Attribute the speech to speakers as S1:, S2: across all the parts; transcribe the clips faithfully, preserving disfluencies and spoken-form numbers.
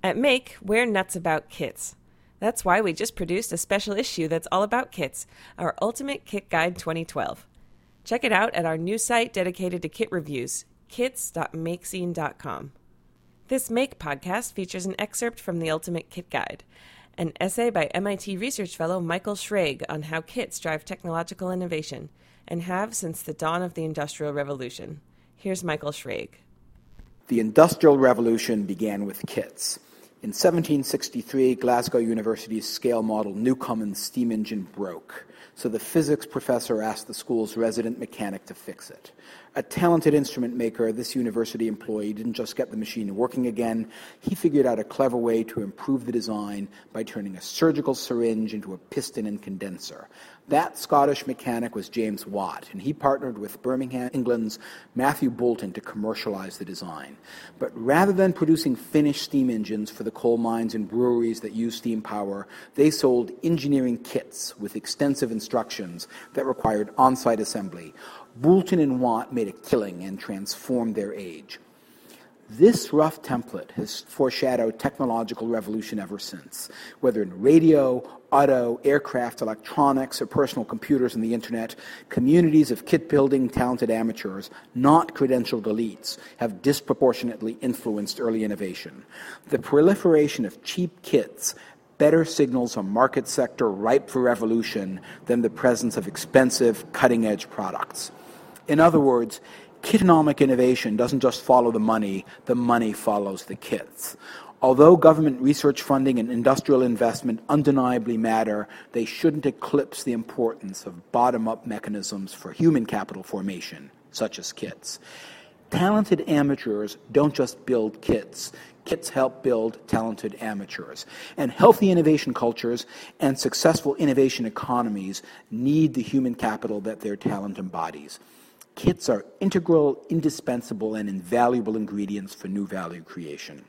S1: At Make, we're nuts about kits. That's why we just produced a special issue that's all about kits, our Ultimate Kit Guide twenty twelve. Check it out at our new site dedicated to kit reviews, kits dot makescene dot com. This Make podcast features an excerpt from the Ultimate Kit Guide, an essay by M I T research fellow Michael Schrage on how kits drive technological innovation, and have since the dawn of the Industrial Revolution. Here's Michael Schrage.
S2: The Industrial Revolution began with kits. In seventeen sixty-three, Glasgow University's scale model Newcomen's steam engine broke, so the physics professor asked the school's resident mechanic to fix it. A talented instrument maker this university employee didn't just get the machine working again, he figured out a clever way to improve the design by turning a surgical syringe into a piston and condenser. That Scottish mechanic was James Watt, and he partnered with Birmingham, England's Matthew Boulton to commercialize the design. But rather than producing finished steam engines for the coal mines and breweries that use steam power, they sold engineering kits with extensive instructions that required on-site assembly. Boulton and Watt made a killing and transformed their age. This rough template has foreshadowed technological revolution ever since, whether in radio, auto, aircraft, electronics, or personal computers and the internet. Communities of kit-building talented amateurs, not credentialed elites, have disproportionately influenced early innovation. The proliferation of cheap kits better signals a market sector ripe for revolution than the presence of expensive, cutting-edge products. In other words, kitonomic innovation doesn't just follow the money, the money follows the kits. Although government research funding and industrial investment undeniably matter, they shouldn't eclipse the importance of bottom-up mechanisms for human capital formation, such as kits. Talented amateurs don't just build kits. Kits help build talented amateurs. And healthy innovation cultures and successful innovation economies need the human capital that their talent embodies. Kits are integral, indispensable, and invaluable ingredients for new value creation.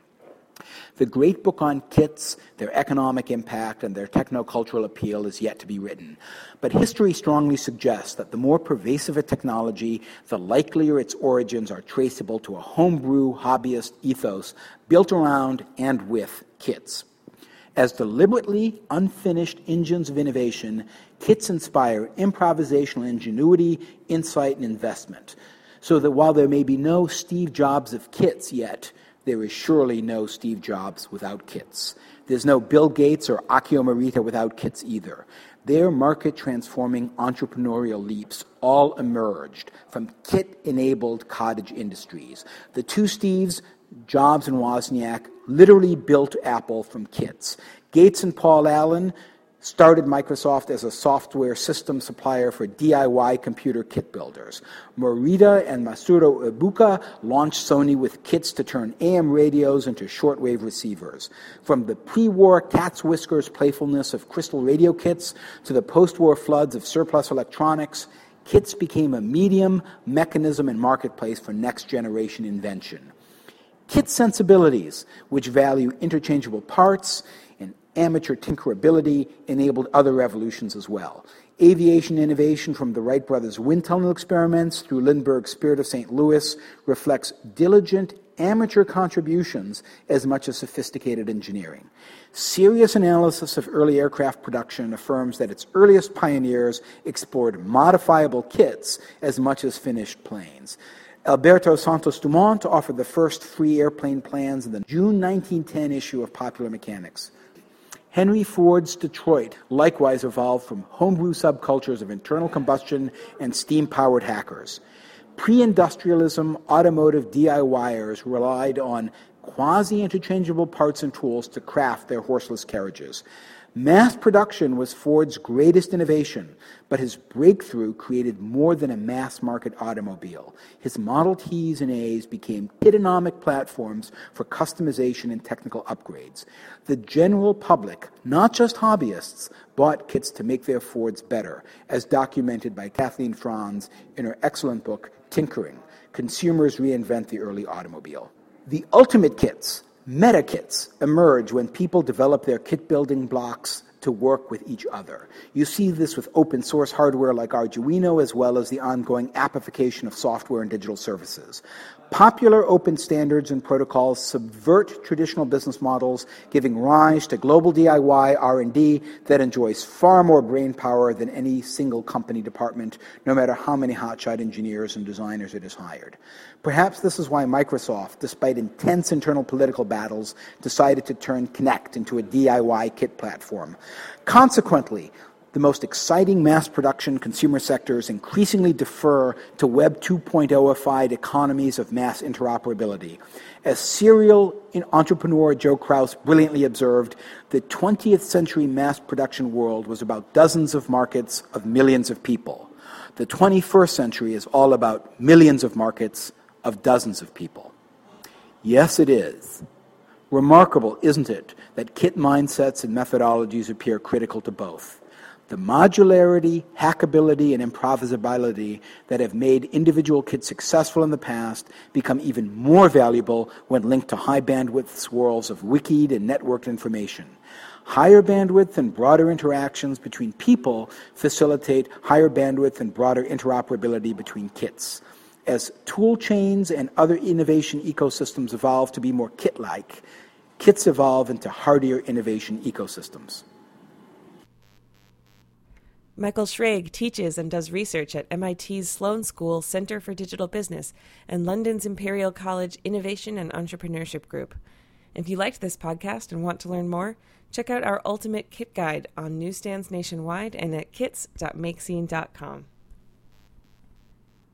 S2: The great book on kits, their economic impact, and their technocultural appeal is yet to be written. But history strongly suggests that the more pervasive a technology, the likelier its origins are traceable to a homebrew hobbyist ethos built around and with kits. As deliberately unfinished engines of innovation, kits inspire improvisational ingenuity, insight, and investment. So that while there may be no Steve Jobs of kits yet, there is surely no Steve Jobs without kits. There's no Bill Gates or Akio Morita without kits either. Their market-transforming entrepreneurial leaps all emerged from kit-enabled cottage industries. The two Steves, Jobs and Wozniak, literally built Apple from kits. Gates and Paul Allen started Microsoft as a software system supplier for D I Y computer kit builders. Morita and Masaru Ibuka launched Sony with kits to turn A M radios into shortwave receivers. From the pre-war cat's whiskers playfulness of crystal radio kits to the post-war floods of surplus electronics, kits became a medium, mechanism, and marketplace for next-generation invention. Kit sensibilities, which value interchangeable parts and amateur tinkerability, enabled other revolutions as well. Aviation innovation from the Wright brothers' wind tunnel experiments through Lindbergh's Spirit of Saint Louis reflects diligent amateur contributions as much as sophisticated engineering. Serious analysis of early aircraft production affirms that its earliest pioneers explored modifiable kits as much as finished planes. Alberto Santos Dumont offered the first free airplane plans in the June nineteen ten issue of Popular Mechanics. Henry Ford's Detroit likewise evolved from homebrew subcultures of internal combustion and steam-powered hackers. Pre-industrialism automotive DIYers relied on quasi-interchangeable parts and tools to craft their horseless carriages. Mass production was Ford's greatest innovation, but his breakthrough created more than a mass-market automobile. His Model Ts and As became kitonomic platforms for customization and technical upgrades. The general public, not just hobbyists, bought kits to make their Fords better, as documented by Kathleen Franz in her excellent book, Tinkering: Consumers Reinvent the Early Automobile. The ultimate kits, meta kits, emerge when people develop their kit building blocks to work with each other. You see this with open source hardware like Arduino, as well as the ongoing appification of software and digital services. Popular open standards and protocols subvert traditional business models, giving rise to global D I Y R and D that enjoys far more brain power than any single company department, no matter how many hotshot engineers and designers it has hired. Perhaps this is why Microsoft, despite intense internal political battles, decided to turn Kinect into a D I Y kit platform. Consequently, the most exciting mass production consumer sectors increasingly defer to Web two point oh-ified economies of mass interoperability. As serial entrepreneur Joe Kraus brilliantly observed, the twentieth century mass production world was about dozens of markets of millions of people. The twenty-first century is all about millions of markets of dozens of people. Yes, it is. Remarkable, isn't it, that kit mindsets and methodologies appear critical to both. The modularity, hackability, and improvisability that have made individual kits successful in the past become even more valuable when linked to high-bandwidth swirls of wikied and networked information. Higher bandwidth and broader interactions between people facilitate higher bandwidth and broader interoperability between kits. As tool chains and other innovation ecosystems evolve to be more kit-like, kits evolve into hardier innovation ecosystems.
S1: Michael Schrage teaches and does research at M I T's Sloan School Center for Digital Business and London's Imperial College Innovation and Entrepreneurship Group. If you liked this podcast and want to learn more, check out our Ultimate Kit Guide on newsstands nationwide and at kits dot makescene dot com.